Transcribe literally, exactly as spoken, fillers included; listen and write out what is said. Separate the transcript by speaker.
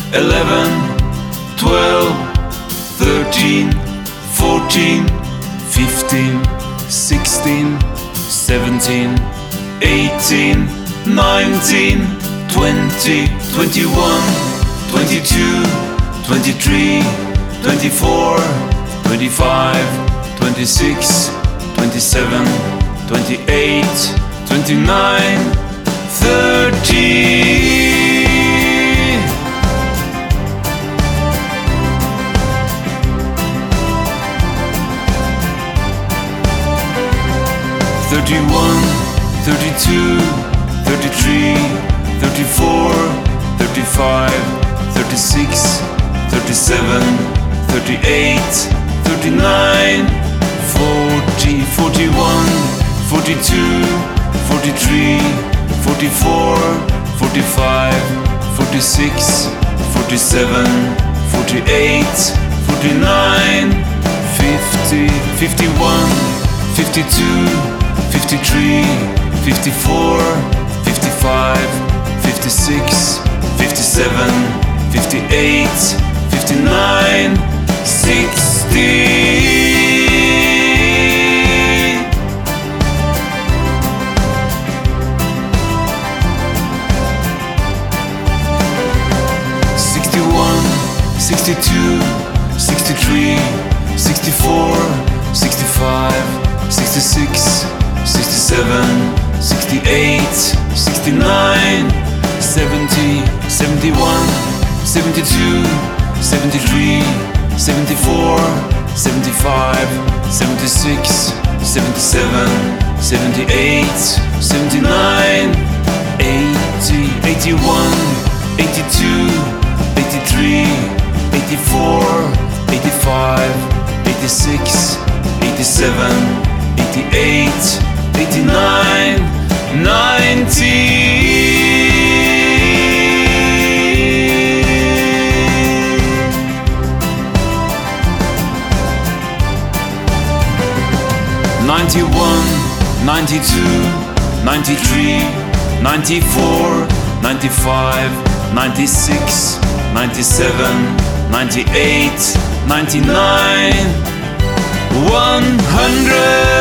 Speaker 1: eleven, twelve, thirteen, fourteen, fifteen, sixteen, seventeen, eighteen, nineteen, twenty, twenty-one, twenty-two, twenty-three, twenty-four, twenty-five, twenty-six, twenty-seven, twenty-eight, twenty-nine, thirty. thirty-one, thirty-two, thirty-three, thirty-four, thirty-five, thirty-six, thirty-seven, thirty-eight, thirty-nine, forty, forty-one, forty-two, forty-three, forty-four, forty-five, forty-six, forty-seven, forty-eight, forty-nine, fifty, fifty-one, fifty-two, fifty-three, fifty-four, fifty-five, fifty-six, fifty-seven, fifty-eight, fifty-nine, sixty. sixty-one, sixty-two, sixty-three, sixty-four, sixty-five, sixty-six, sixty-seven, sixty-eight, sixty-nine, seventy, seventy-one, seventy-two, seventy-three, seventy-four, seventy-five, seventy-six, seventy-seven, seventy-eight, seventy-nine, eighty, eighty-one, eighty-two, eighty-three, eighty-four, eighty-five, eighty-six, eighty-seven, eighty-eight, eighty-nine, ninety. ninety-one, ninety-two, ninety-three, ninety-four, ninety-five, ninety-six, ninety-seven, ninety-eight, ninety-nine, one hundred.